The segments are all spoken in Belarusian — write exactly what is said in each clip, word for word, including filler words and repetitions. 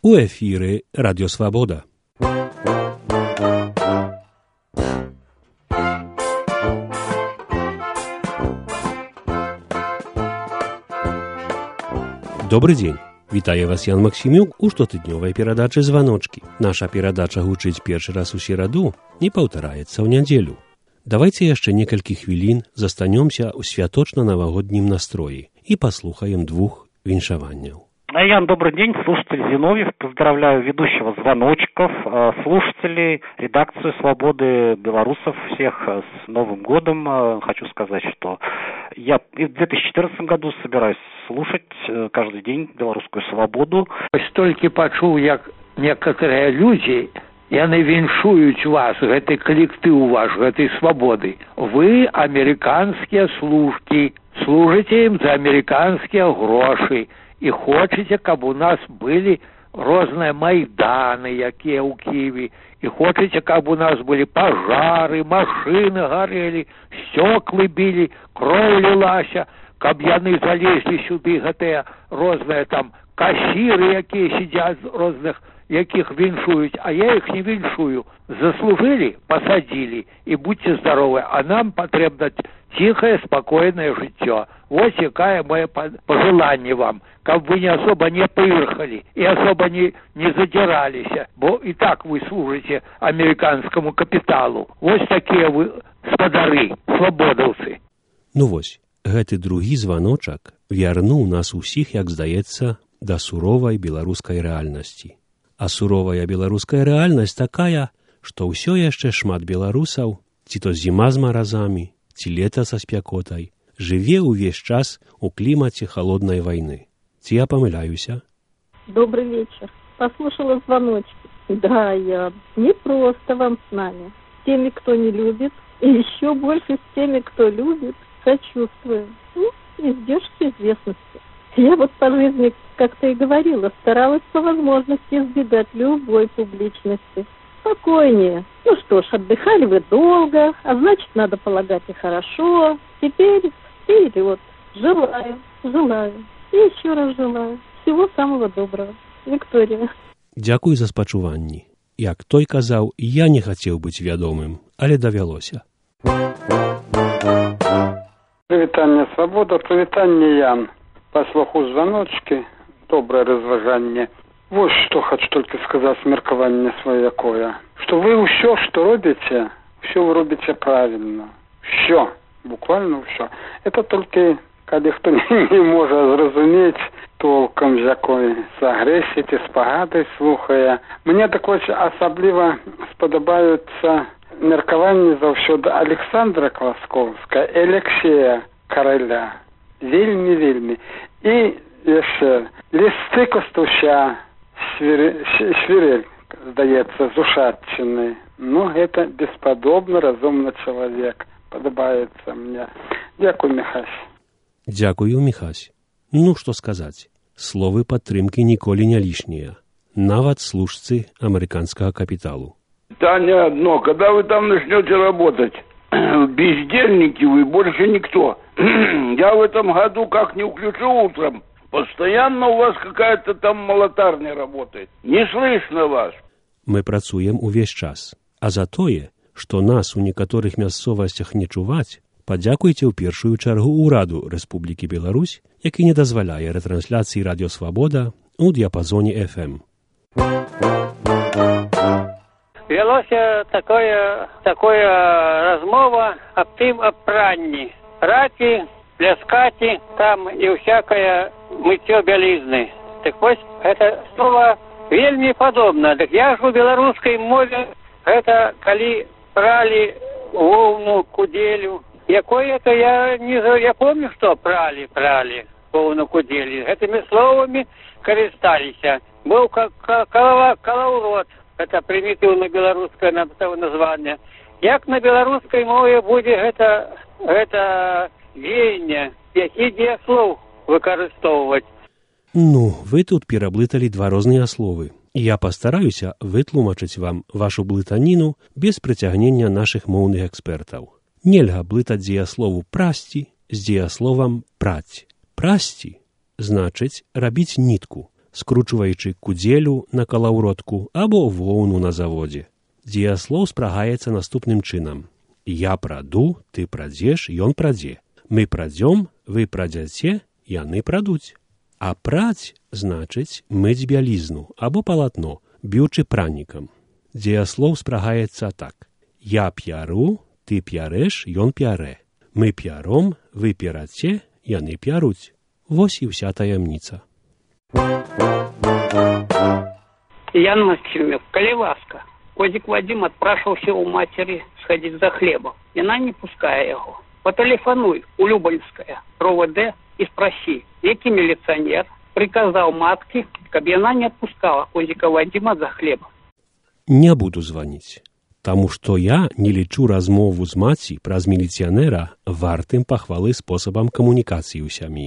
У эфіры Радіо Свабода. Добрый дзень. Вітае вас Ян Максімюк у штотыднёвай перадачы «Званочкі». Наша перадача гучыць першы раз у сераду і паўтараецца ў нядзелю. Давайце яшчэ некалькі хвілін застанёмся ў святочна-навагоднім настроі і паслухаем двух віншаванняў. Ян, добрый день, слушатель Зиновьев. Поздравляю ведущего «Звоночков», слушателей, редакцию «Свободы», белорусов всех с Новым годом. Хочу сказать, что я и в две тысячи четырнадцатом году собираюсь слушать каждый день белорусскую «Свободу». Столькі пачуў, як некаторыя людзі, яны віншуюць вас, гэты калектыў ваш, гэтай «Свободы». Вы амерыканскія служкі, служыце ім за амерыканскія грошы. І хочаце, каб у нас былі розныя майданы, якія ў Киеве, і хочаце, каб у нас былі пажары, машыны гарэлі, стёклы білі, кроў лілася, каб яны залезлі сюды, гэтыя розныя там касіры, якія сидзяць розных, якіх віншуюць, а я іх не віншую. Заслужылі, пасадзілі, і будьце здаровы, а нам патрэбна тихое, спокойное жыццё. Вот якое мое пожелание вам, каб вы не особо не пырхали и особо не, не задирались, бо и так вы служите американскому капиталу. Вот такие вы спадары, свободовцы. Ну вось, гэты другі званочак вярнуў нас усіх, як здаецца, да суровай беларускай рэальнасці. А суровая беларуская рэальнасць такая, што ўсё яшчэ шмат беларусаў, ці то зіма з маразамі, ці лета са спякотай, жыве ўвесь час у клімаце холоднай вайны. Ці я памыляюся? Добрый вечер. Послушала звоночки. Да, я. Не просто вам с нами. С теми, кто не любит, и еще больше с теми, кто любит, сочувствую. Ну, издержки известности. Я вот по жизни, как ты и говорила, старалась по возможности избегать любой публичности. Спокойнее. Ну что ж, отдыхали вы долго, а значит, надо полагать и хорошо. Теперь, теперь вот, желаю, желаю. И еще раз желаю. Всего самого доброго. Виктория. Дзякуй за спачуванні. Як той казаў, я не хацеў быць вядомым, але давялося. Прывітанне «Свобода», прывітанне Ян. Паслуху званочкі, добрае разважанне. Вот что хочу только сказать, меркаванне свое якое. Что вы все, что робите, все вы робите правильно. Все, буквально все. Это только, когда кто не может зразумець толком, з якой з агрэсіі ці з пагадай слухае. Мне так вось асабліва спадабаюцца меркаванні заўсёды Александра Класкоўска і Алексея Караля. Вельмі-вельмі. І яшчэ лісты Костуся, Свірель, здаецца, з Ушатчыны. Ну, гэта беспадобны, разумны чалавек. Падабаецца мне. Дзякуй, Міхась. Дзякую, Міхась. Ну, што сказаць. Словы падтрымкі ніколі не лішнія. Нават служцы амерыканскага капіталу. Да не одно. Когда вы там начнете работать, бездельники вы, больше никто. Я в этом году как не включу утром, постоянно у вас какая-то там малатарня работает. Не слышно вас. Мы працуем увесь час. А за тое, што нас у некаторых мясцовасцях не чуваць, падзякуйце ў першую чаргу ўраду Рэспублікі Беларусь, які не дазваляе рэтрансляцыі «Радіо Свабода» у дыяпазоне эф эм. Велося такое, такое размова аб тым аб пранні. Ракі, пляскаці, там і всякое мыццё бялізны. Так вось, гэта слова вельмі падобна. Так я ж у беларускай мове гэта калі пралі воўну, куделю. Якое это я не я помню, што пралі, пралі воўну, куделю. Гэтымі словамі карысталіся. Быў калаўрот. Это примитивно белорусское название. Як на белорусской мове будзе гэта, гэта дзеянне, які дзеяслоў выкарыстоўваць? Ну, вы тут пераблыталі два розныя словы. Я пастараюся вытлумачыць вам вашу блытаніну без прыцягнення нашых моўных экспертаў. Нельга блытаць дзеяслову «прасці» з дзеясловам «праць». «Прасці» значыць рабіць нітку. скручваючы кудзелю на калаўротку або воўну на заводзе. Дзеяслоў спрагаецца наступным чынам. Я праду, ты прадзеш, ён прадзе. Мы прадзём, вы прадзяце, яны прадуць. А праць значыць мыць бялізну або палатно, б'ючы пранікам. Дзеяслоў спрагаецца так. Я п'яру, ты п'ярэш, ён п'ярэ. Мы п'яром, вы п'яраце, яны п'яруць. Вось і ўся таямніца. Ян Максимов, коли ласка. Козик Вадим отпрашивался у матери сходить за хлебом. И она не пуская его. Потелефонуй у Любольская, РОВД, и спроси, який милиционер приказал матке, каб яна не отпускала Козика Вадима за хлебом. Не буду званіць, таму што я не лічу размову з маці праз міліцыянера вартым пахвалы спосабам камунікацыі ў сям'і.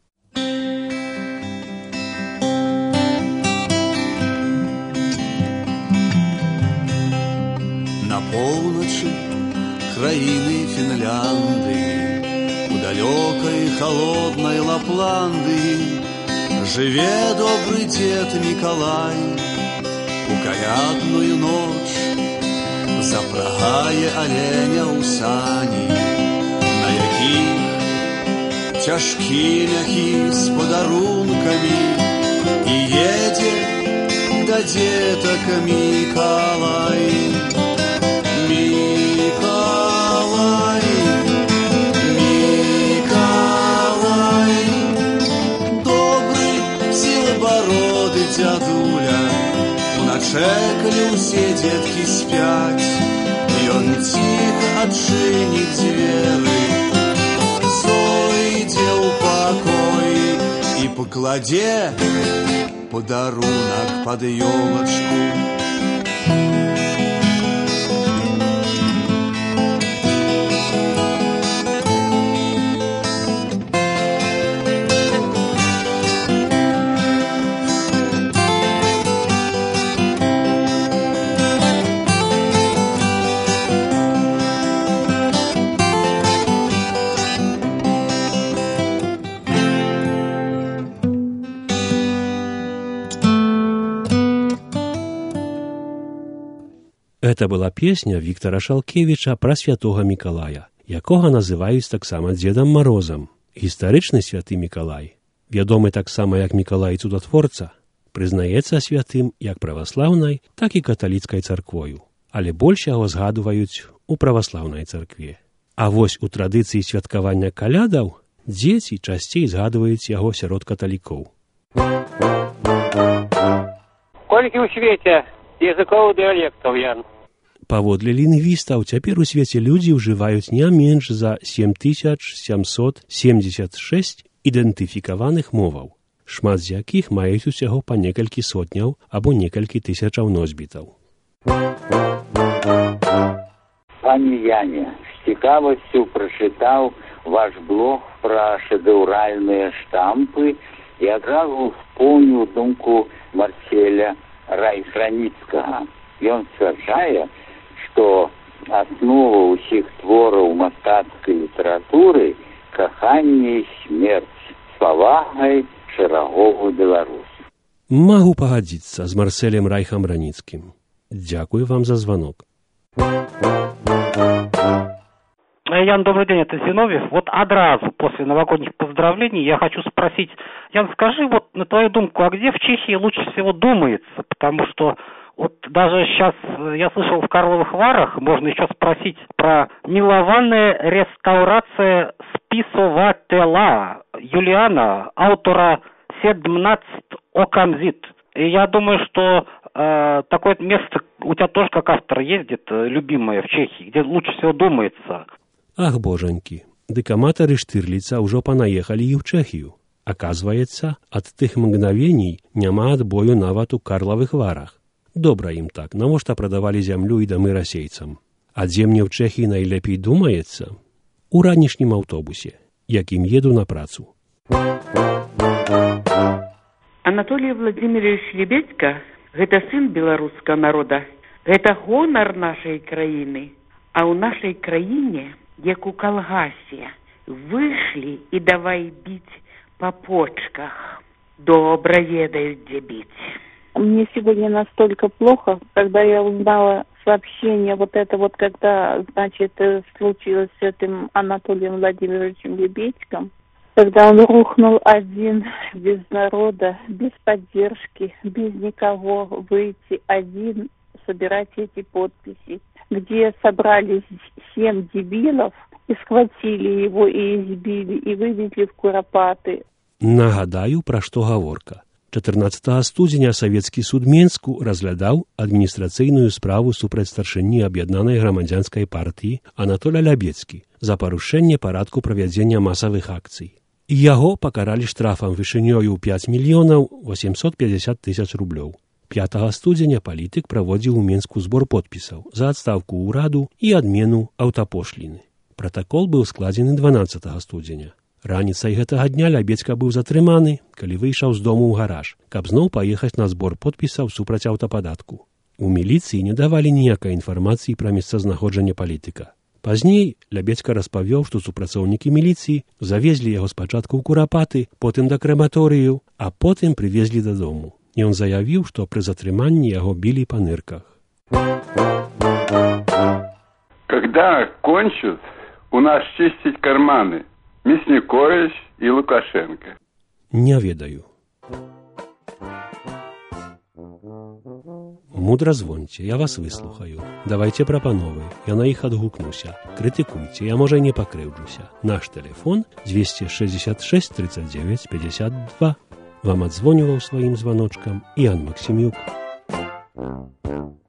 На поўначы краіны Фінляндыі, у далёкай халоднай Лапландыі жыве добры дзед Мікалай. У калядную ноч запрагае аленя ў сані, на якіх цяжкі мяхі з падарункамі, і едзе да дзетак Мікалай. Мікалай, Мікалай, добры сілабароды дзядуля, чекалі ўсе дзеткі спяць, ён ціха адчыніць дзверы, зойдзе ў пакой і пакладзе падарунак пад ёлачку. Гэта была песня Віктара Шалкевіча пра святога Мікалая, якога называюць таксама Дзедам Марозам. Гістарычны святы Мікалай, вядомы таксама як Мікалай Цудатворца, прызнаецца святым як праваслаўнай, так і каталіцкай царквою, але больш яго згадваюць у праваслаўнай царкве. А вось у традыцыі святкавання калядаў дзеці часцей згадваюць яго сярод каталікоў. Колькі ў свеце языковых дыялектаў, Ян? Паводле лінгвістаў, цяпер у свеце людзі ўжываюць не менш за сем тысяч сямсот семьдесят шесть ідэнтыфікаваных моваў, шмат з якіх маюць усяго па некалькі сотняў або некалькі тысячаў носьбітаў. Пане Яне, з цікавасцю прачытаў ваш блог пра шэдэўральныя штампы і адразу успомніў думку Марцеля Райхраніцкага. Ён сцвярджае, што аснова ўсіх твораў мастацкай літаратуры каханне і смерць з павагай шэрагову беларусу. Магу пагадзіцца з Марселем Райхам Раніцкім. Дзякую вам за звонок. Ян, добрый день, это Зиновьев. Вот одразу после новогодних поздравлений я хочу спросить, Ян, скажи вот на твою думку, а где в Чехии лучше всего думается? Потому что вот даже сейчас я слышал в Карловых Варах, можно еще спросить про милованная реставрация списователя Юлиана, автора «Седмнадцать окамзит». И я думаю, что э, такое место у тебя тоже как автор ездит, любимое в Чехии, где лучше всего думается. Ах, божанькі, дык аматары Штырліца ўжо панаехалі і ў Чэхію. Аказваецца, ад тых мгновений няма адбою нават у Карлавых Варах. Добра ім так, навошта прадавалі зямлю і дамы расейцам. А дзе мне ў Чэхіі найлепей думаецца? У ранішнім аўтобусе, якім еду на працу. Анатолий Владимирович Лебедько – гэта сын беларускага народа, гэта гонар нашай краіны. А ў нашай краіне, як у калгасе, вышлі і давай біць па почках. добро едают, где бить. Мне сегодня настолько плохо, когда я узнала сообщение, вот это вот, когда, значит, случилось с этим Анатолием Владимировичем Лебедьком, когда он рухнул один, без народа, без поддержки, без никого, выйти один, собирать эти подписи, где собрались семь дебилов и схватили его и избили, и вывезли в Куропаты. Нагадаю, пра што гаворка. чатырнаццатага студзеня савецкі суд Менску разглядаў адміністрацыйную справу супраць старшыні аб'яднанай грамадзянскай партыі Анатоля Лябецкі за парушэнне парадку правядзення масавых акцый. І яго пакаралі штрафам вышынёю пяць мільёнаў восемьсот пятьдесят тысяч рублёў. пятага студзеня палітык праводзіў у Менску збор подпісаў за адстаўку ўраду і адмену аўтапошліны. Пратакол быў складзены дванаццатага студзеня. Раніцай гэтага дня Лябецька быў затрыманы, калі выйшаў з дому ў гараж, каб зноў паехаць на збор подпісаў супраць аўтападатку. У міліцыі не давалі ніякай інфармацыі пра месцазнаходжанне палітыка. Пазней Лябецька распавёў, што супрацоўнікі міліцыі завезлі яго спачатку ў Курапаты, потым да крэматорыю, а потым прывезлі дадому. Ён заявіў, што пры затрыманні яго білі па нырках. Когда кончат у нас чистить карманы Мясникович и Лукашенко? Не ведаю. Мудра звоньце, я вас выслухаю. Давайте прапановы, я на іх адгукнуся. Крытыкуйце, я, можа, не пакрыўджуся. Наш телефон двести шестьдесят шесть тридцать девять пятьдесят два. Вам адзвоніваў сваім званочкам Іан Максімюк.